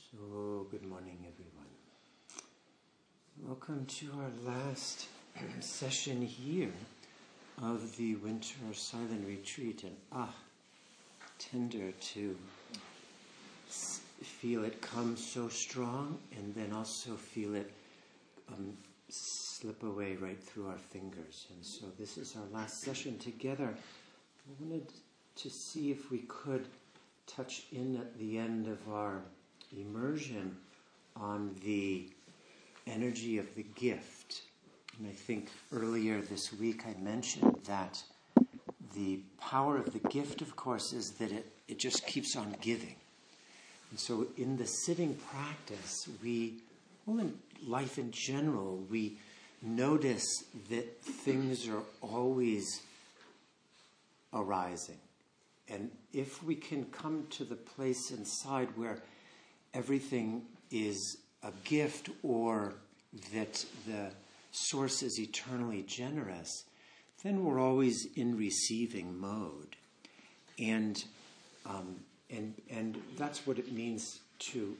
So, good morning, everyone. Welcome to our last session here of the Winter Silent Retreat. And tender to feel it come so strong and then also feel it slip away right through our fingers. And so this is our last session together. I wanted to see if we could touch in at the end of our immersion on the energy of the gift. And I think earlier this week I mentioned that the power of the gift, of course, is that it just keeps on giving. And so in the sitting practice, in life in general, we notice that things are always arising. And if we can come to the place inside where everything is a gift or that the source is eternally generous, then we're always in receiving mode. And that's what it means to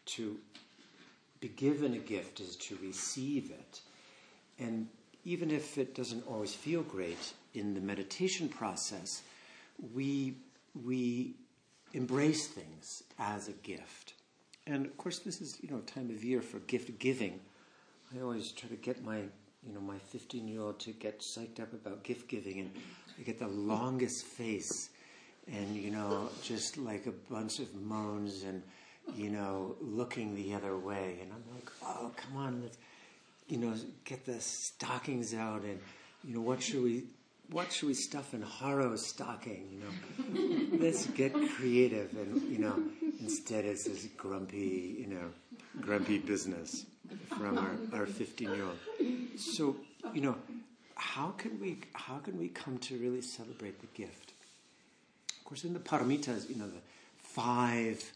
be given a gift, is to receive it. And even if it doesn't always feel great in the meditation process, we embrace things as a gift. And of course, this is time of year for gift giving. I always try to get my 15-year-old to get psyched up about gift giving, and I get the longest face, and just like a bunch of moans, and looking the other way. And I'm like, oh, come on, let's get the stockings out, and what should we stuff in Haro's stocking? Let's get creative, and instead it's this grumpy business from our 15-year-old. So how can we come to really celebrate the gift? Of course, in the Paramitas, the 5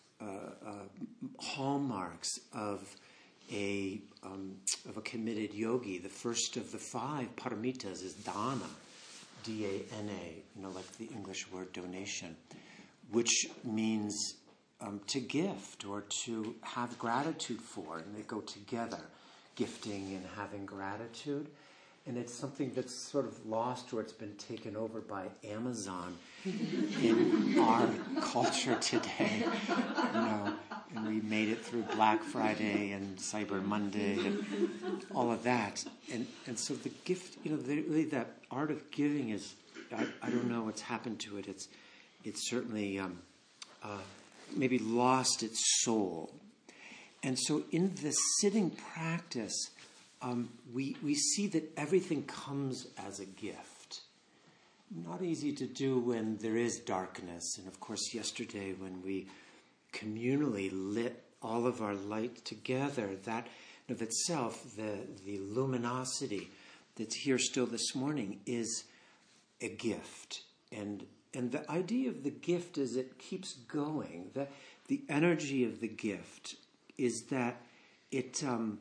hallmarks of a committed yogi. The first of the 5 paramitas is dana, D-A-N-A, like the English word donation, which means to gift or to have gratitude for, and they go together, gifting and having gratitude. And it's something that's sort of lost, or it's been taken over by Amazon in our culture today. And we made it through Black Friday and Cyber Monday and all of that. And so the gift, really that art of giving is, I don't know what's happened to it. It's certainly maybe lost its soul. And so in the sitting practice, we see that everything comes as a gift. Not easy to do when there is darkness. And of course, yesterday when we communally lit all of our light together, that of itself, the luminosity that's here still this morning, is a gift. And the idea of the gift is it keeps going. The energy of the gift is that it's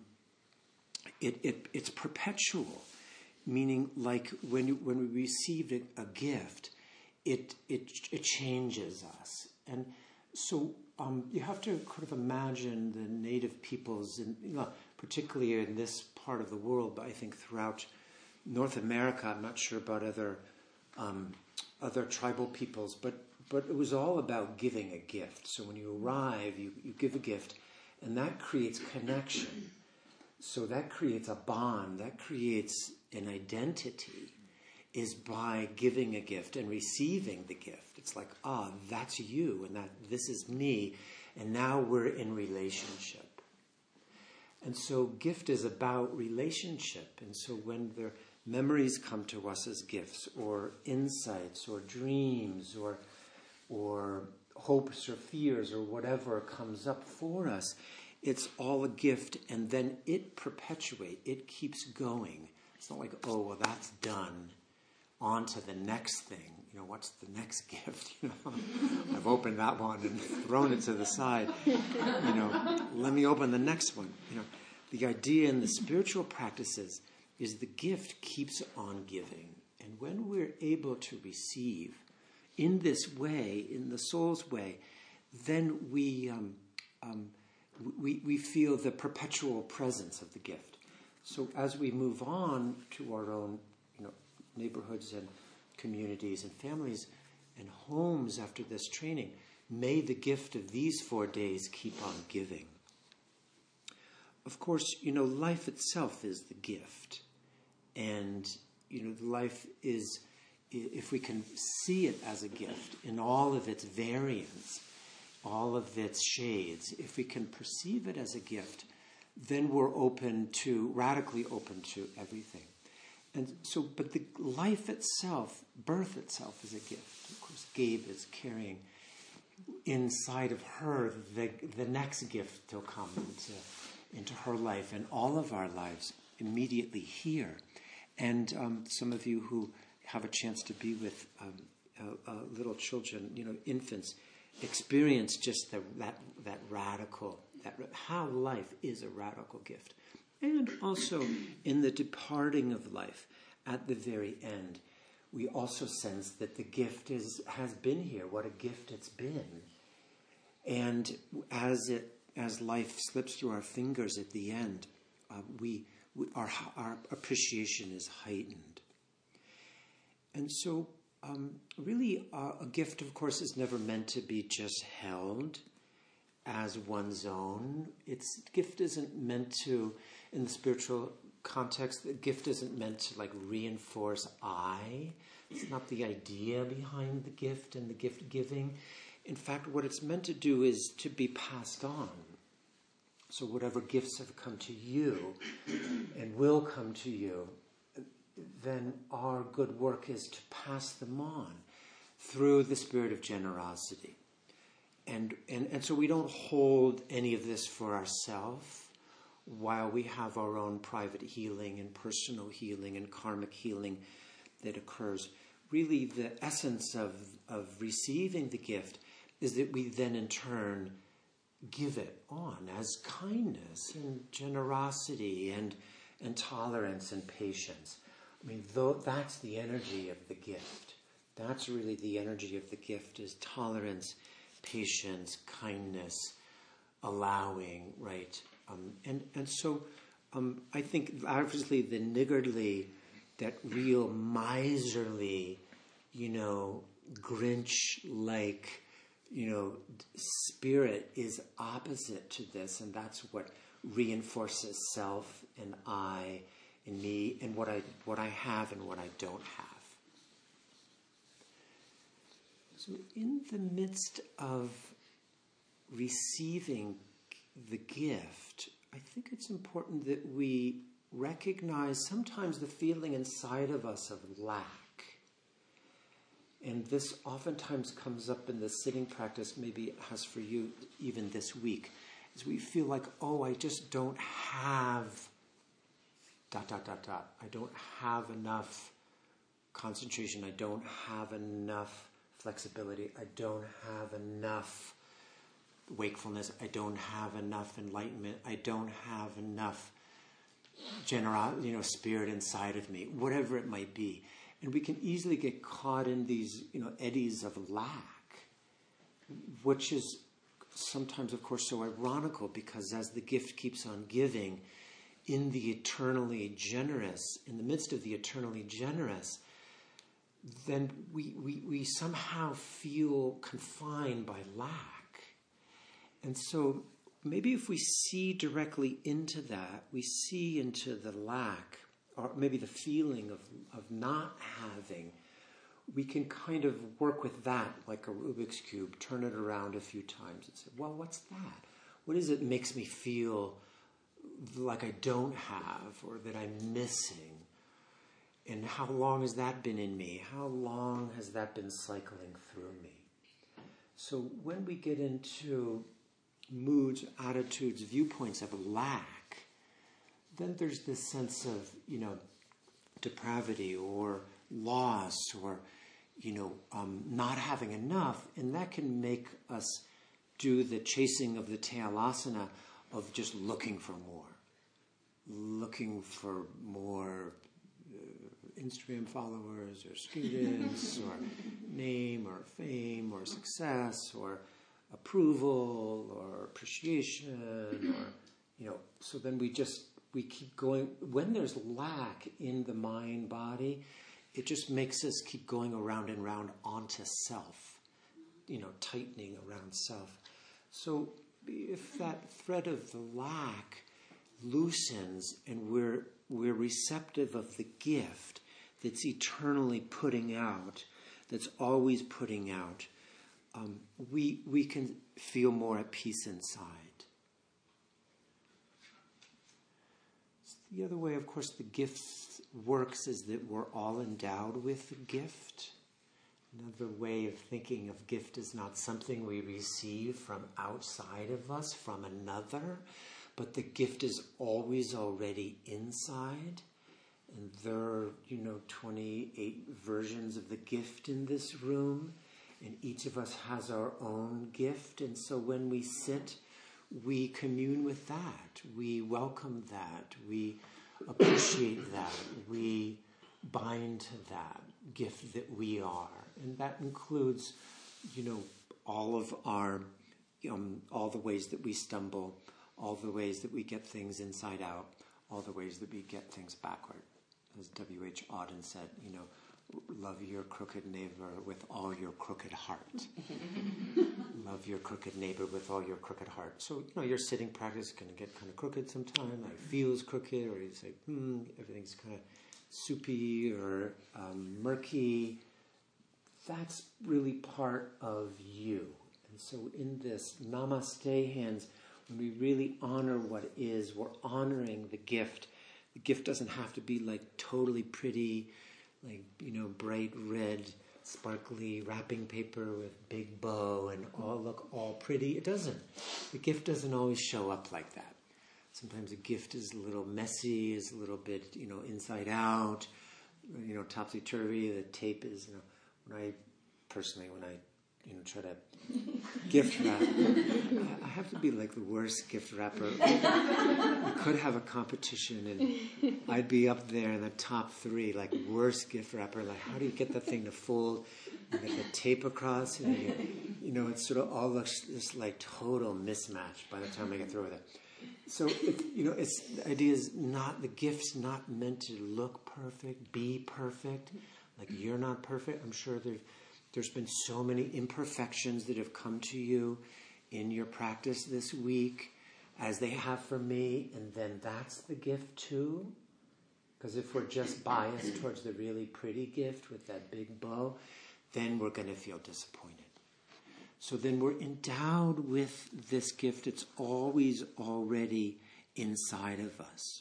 perpetual, meaning like when we receive a gift, it changes us. And so you have to kind of imagine the native peoples, particularly in this part of the world, but I think throughout North America. I'm not sure about other tribal peoples, but it was all about giving a gift. So when you arrive, you give a gift, and that creates connection. So that creates a bond, that creates an identity, is by giving a gift and receiving the gift. It's like, that's you, and this is me, and now we're in relationship. And so gift is about relationship. And so when the memories come to us as gifts, or insights, or dreams, or hopes or fears, or whatever comes up for us, it's all a gift, and then it perpetuates, it keeps going. It's not like, that's done. On to the next thing. What's the next gift? I've opened that one and thrown it to the side. Let me open the next one. The idea in the spiritual practices is the gift keeps on giving. And when we're able to receive in this way, in the soul's way, then we we feel the perpetual presence of the gift. So as we move on to our own, neighborhoods and communities and families and homes after this training, may the gift of these 4 days keep on giving. Of course, life itself is the gift. And, life is, if we can see it as a gift in all of its variants, all of its shades, if we can perceive it as a gift, then we're radically open to everything. And so, but the life itself, birth itself is a gift. Of course, Gabe is carrying inside of her the next gift to come into her life and all of our lives immediately here. And some of you who have a chance to be with little children, infants, experience just that radical, how life is a radical gift. And also in the departing of life, at the very end, we also sense that the gift has been here, what a gift it's been. And as life slips through our fingers at the end, our appreciation is heightened. And so really a gift, of course, is never meant to be just held as one's own. Gift isn't meant to, in the spiritual context, the gift isn't meant to reinforce I. It's not the idea behind the gift and the gift giving. In fact, what it's meant to do is to be passed on. So whatever gifts have come to you and will come to you, then our good work is to pass them on through the spirit of generosity. And so we don't hold any of this for ourselves while we have our own private healing and personal healing and karmic healing that occurs. Really, the essence of receiving the gift is that we then in turn give it on as kindness and generosity and tolerance and patience. That's the energy of the gift. That's really the energy of the gift, is tolerance, patience, kindness, allowing, right? And so I think obviously the niggardly, that real miserly, Grinch-like, spirit is opposite to this, and that's what reinforces self and I and me and what I have and what I don't have. So in the midst of receiving the gift, I think it's important that we recognize sometimes the feeling inside of us of lack. And this oftentimes comes up in the sitting practice, maybe it has for you even this week, is we feel like, I just don't have ... I don't have enough concentration. I don't have enough flexibility. I don't have enough wakefulness. I don't have enough enlightenment. I don't have enough spirit inside of me, whatever it might be. And we can easily get caught in these, eddies of lack, which is sometimes, of course, so ironical, because as the gift keeps on giving, in the eternally generous, in the midst of the eternally generous, then we somehow feel confined by lack. And so maybe if we see directly into that, we see into the lack, or maybe the feeling of not having, we can kind of work with that like a Rubik's Cube, turn it around a few times and say, well, what's that? What is it makes me feel like I don't have, or that I'm missing? And how long has that been in me? How long has that been cycling through me? So when we get into moods, attitudes, viewpoints of lack, then there's this sense of, depravity or loss or, not having enough. And that can make us do the chasing of the tail-asana of just looking for more Instagram followers or students or name or fame or success or approval or appreciation, or, so then we keep going. When there's lack in the mind body, it just makes us keep going around and round onto self, tightening around self. So if that thread of the lack loosens and we're receptive of the gift that's eternally putting out, that's always putting out, we can feel more at peace inside. The other way, of course, the gift works is that we're all endowed with a gift. Another way of thinking of gift is not something we receive from outside of us, from another, but the gift is always already inside. And there are, 28 versions of the gift in this room, and each of us has our own gift. And so when we sit, we commune with that. We welcome that. We appreciate that. We bind to that gift that we are. And that includes, all of our, all the ways that we stumble, all the ways that we get things inside out, all the ways that we get things backward. As W.H. Auden said, love your crooked neighbor with all your crooked heart. Love your crooked neighbor with all your crooked heart. So, your sitting practice is going to get kind of crooked sometimes, like feels crooked, or you say, everything's kind of soupy or murky. That's really part of you. And so in this namaste hands, when we really honor what is, we're honoring the gift. The gift doesn't have to be like totally pretty, like, bright red, sparkly wrapping paper with big bow and look all pretty. It doesn't. The gift doesn't always show up like that. Sometimes a gift is a little messy, is a little bit, inside out, topsy-turvy. The tape is, when I try to gift wrap, I have to be like the worst gift wrapper. We could have a competition and I'd be up there in the top 3, like worst gift wrapper. Like, how do you get the thing to fold and get the tape across? And it sort of all looks just like total mismatch by the time I get through with it. So, it's the idea is not, the gift's not meant to look perfect, be perfect. Like, you're not perfect. I'm sure there's been so many imperfections that have come to you in your practice this week, as they have for me, and then that's the gift too. Because if we're just biased towards the really pretty gift with that big bow, then we're going to feel disappointed. So then we're endowed with this gift. It's always already inside of us.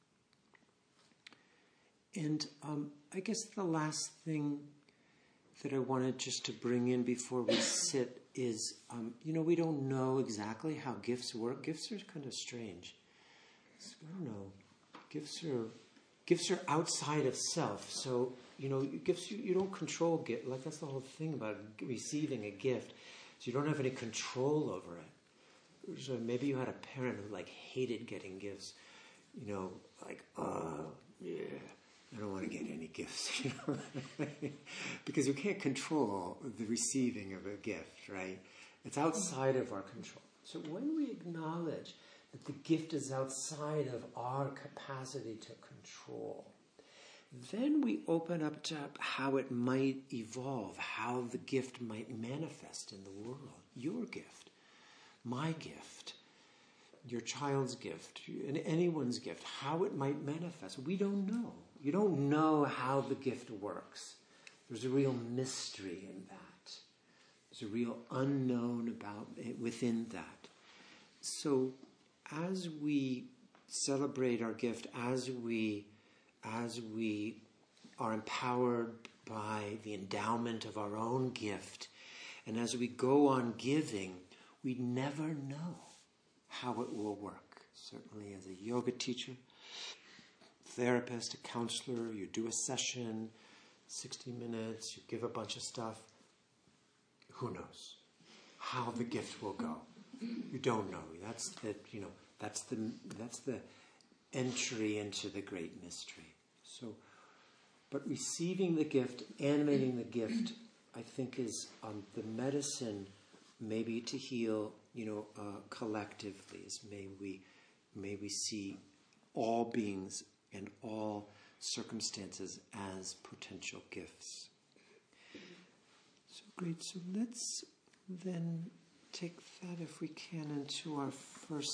And I guess the last thing that I wanted just to bring in before we sit is, we don't know exactly how gifts work. Gifts are kind of strange. I don't know. Gifts are outside of self. So, gifts, you don't control gift. Like, that's the whole thing about receiving a gift. So you don't have any control over it. So maybe you had a parent who, hated getting gifts. I don't want to get any gifts, because you can't control the receiving of a gift, right? It's outside of our control. So when we acknowledge that the gift is outside of our capacity to control, then we open up to how it might evolve, how the gift might manifest in the world. Your gift, my gift, your child's gift, and anyone's gift, how it might manifest. We don't know. You don't know how the gift works. There's a real mystery in that. There's a real unknown about it within that. So as we celebrate our gift, as we are empowered by the endowment of our own gift, and as we go on giving, we never know how it will work. Certainly as a yoga teacher, therapist, a counselor, you do a session, 60 minutes, you give a bunch of stuff. Who knows how the gift will go? You don't know. That's the entry into the great mystery. So, but receiving the gift, animating the gift, I think is the medicine maybe to heal collectively, is may we see all beings and all circumstances as potential gifts. So great. So let's then take that, if we can, into our first